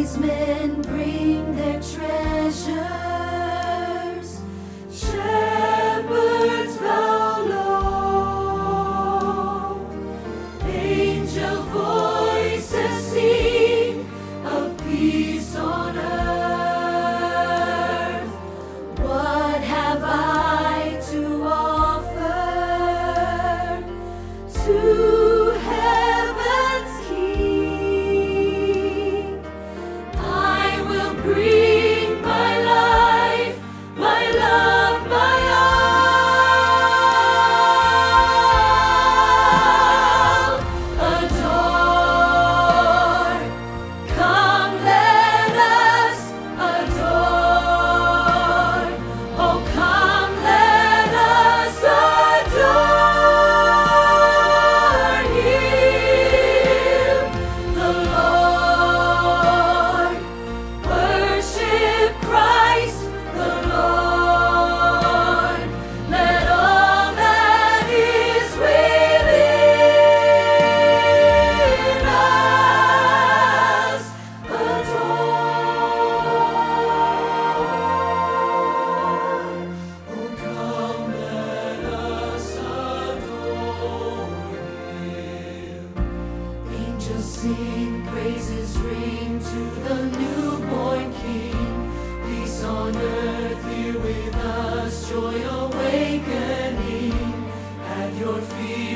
Wise men bring their treasures. Shepherds bow low. Angel voices sing of peace on earth. What have I to offer to heaven's King? I will bring my life, my love, my all. Adore. Come, let us adore. Oh, come, let us adore Him, the Lord. Worship Christ, the Lord. Let all that is within us adore. Oh, come, let us adore Him. Angels sing, praises ring to the newborn King. Peace on earth here with us, joy awakening. At your feet